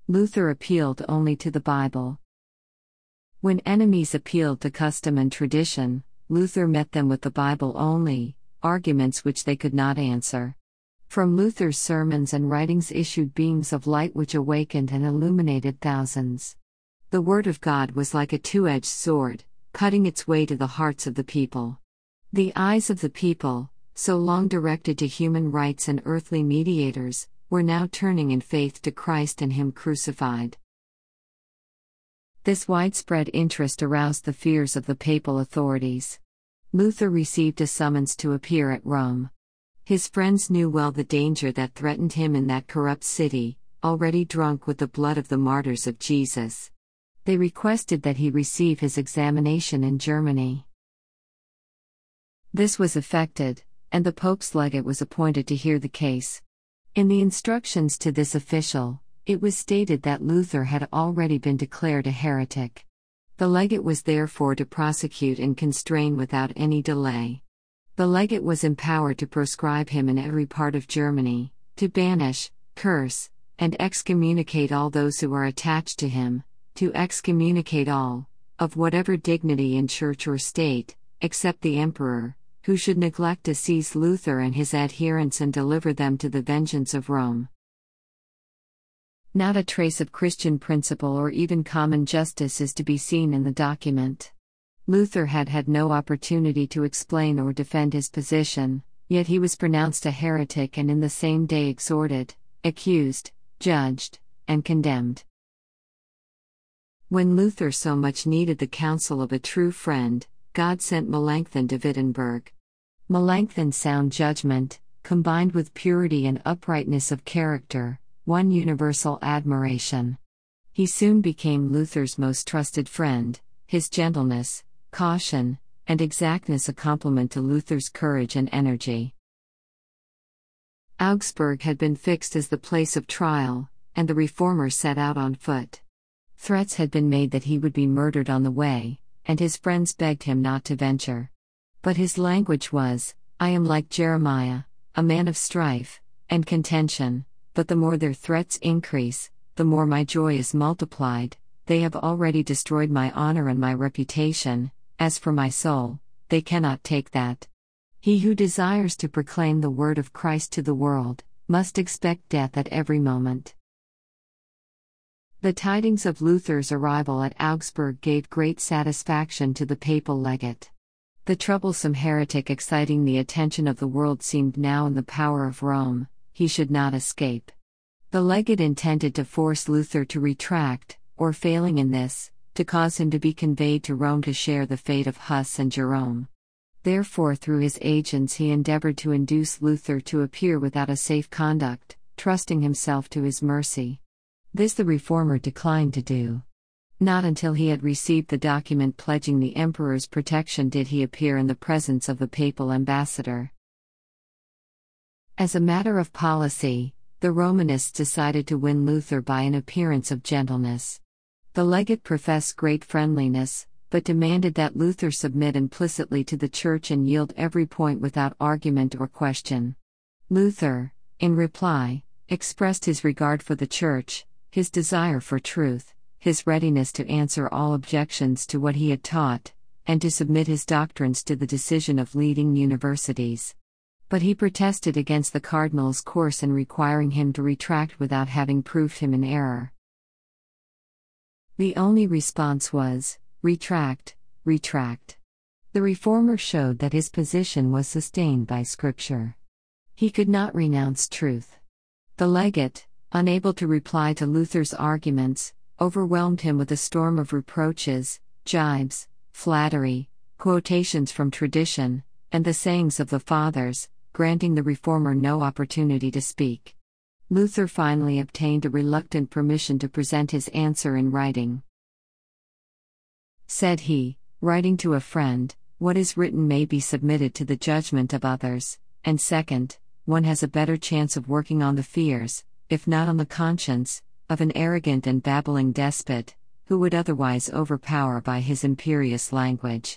Luther appealed only to the Bible. When enemies appealed to custom and tradition, Luther met them with the Bible only, arguments which they could not answer. From Luther's sermons and writings issued beams of light which awakened and illuminated thousands. The Word of God was like a two-edged sword, cutting its way to the hearts of the people. The eyes of the people, so long directed to human rights and earthly mediators, were now turning in faith to Christ and Him crucified. This widespread interest aroused the fears of the papal authorities. Luther received a summons to appear at Rome. His friends knew well the danger that threatened him in that corrupt city, already drunk with the blood of the martyrs of Jesus. They requested that he receive his examination in Germany. This was effected, and the Pope's legate was appointed to hear the case. In the instructions to this official, it was stated that Luther had already been declared a heretic. The legate was therefore to prosecute and constrain without any delay. The legate was empowered to proscribe him in every part of Germany, to banish, curse, and excommunicate all those who are attached to him, to excommunicate all, of whatever dignity in church or state, except the emperor, who should neglect to seize Luther and his adherents and deliver them to the vengeance of Rome. Not a trace of Christian principle or even common justice is to be seen in the document. Luther had had no opportunity to explain or defend his position, yet he was pronounced a heretic and in the same day exhorted, accused, judged, and condemned. When Luther so much needed the counsel of a true friend, God sent Melanchthon to Wittenberg. Melanchthon's sound judgment, combined with purity and uprightness of character, won universal admiration. He soon became Luther's most trusted friend, his gentleness, caution, and exactness a compliment to Luther's courage and energy. Augsburg had been fixed as the place of trial, and the reformer set out on foot. Threats had been made that he would be murdered on the way, and his friends begged him not to venture. But his language was, "I am like Jeremiah, a man of strife and contention, but the more their threats increase, the more my joy is multiplied. They have already destroyed my honor and my reputation. As for my soul, they cannot take that. He who desires to proclaim the word of Christ to the world, must expect death at every moment." The tidings of Luther's arrival at Augsburg gave great satisfaction to the papal legate. The troublesome heretic exciting the attention of the world seemed now in the power of Rome. He should not escape. The legate intended to force Luther to retract, or failing in this, to cause him to be conveyed to Rome to share the fate of Huss and Jerome. Therefore through his agents he endeavored to induce Luther to appear without a safe conduct, trusting himself to his mercy. This the reformer declined to do. Not until he had received the document pledging the emperor's protection did he appear in the presence of the papal ambassador. As a matter of policy, the Romanists decided to win Luther by an appearance of gentleness. The legate professed great friendliness, but demanded that Luther submit implicitly to the Church and yield every point without argument or question. Luther, in reply, expressed his regard for the Church, his desire for truth, his readiness to answer all objections to what he had taught, and to submit his doctrines to the decision of leading universities. But he protested against the cardinal's course in requiring him to retract without having proved him in error. The only response was, "Retract, retract." The reformer showed that his position was sustained by Scripture. He could not renounce truth. The legate, unable to reply to Luther's arguments, overwhelmed him with a storm of reproaches, jibes, flattery, quotations from tradition, and the sayings of the Fathers, granting the reformer no opportunity to speak. Luther finally obtained a reluctant permission to present his answer in writing. Said he, writing to a friend, "What is written may be submitted to the judgment of others, and second, one has a better chance of working on the fears, if not on the conscience, of an arrogant and babbling despot, who would otherwise overpower by his imperious language."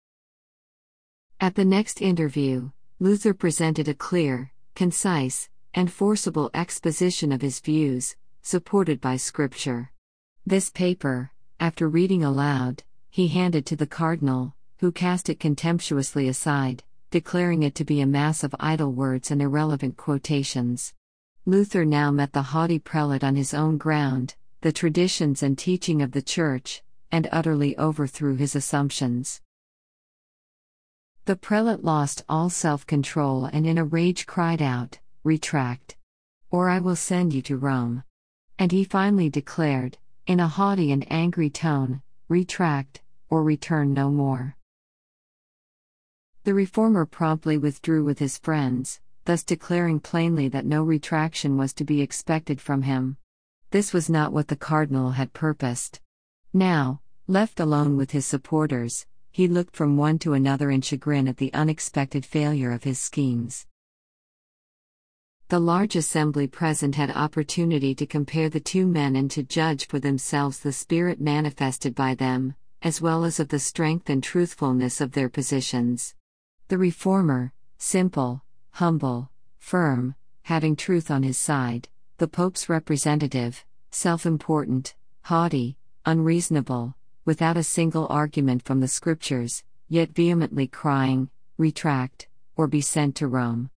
At the next interview, Luther presented a clear, concise, and forcible exposition of his views, supported by Scripture. This paper, after reading aloud, he handed to the cardinal, who cast it contemptuously aside, declaring it to be a mass of idle words and irrelevant quotations. Luther now met the haughty prelate on his own ground, the traditions and teaching of the Church, and utterly overthrew his assumptions. The prelate lost all self-control and in a rage cried out, "Retract! Or I will send you to Rome." And he finally declared, in a haughty and angry tone, "Retract, or return no more." The reformer promptly withdrew with his friends, thus declaring plainly that no retraction was to be expected from him. This was not what the cardinal had purposed. Now, left alone with his supporters, he looked from one to another in chagrin at the unexpected failure of his schemes. The large assembly present had opportunity to compare the two men and to judge for themselves the spirit manifested by them, as well as of the strength and truthfulness of their positions. The reformer, simple, humble, firm, having truth on his side; the Pope's representative, self-important, haughty, unreasonable, without a single argument from the Scriptures, yet vehemently crying, "Retract, or be sent to Rome."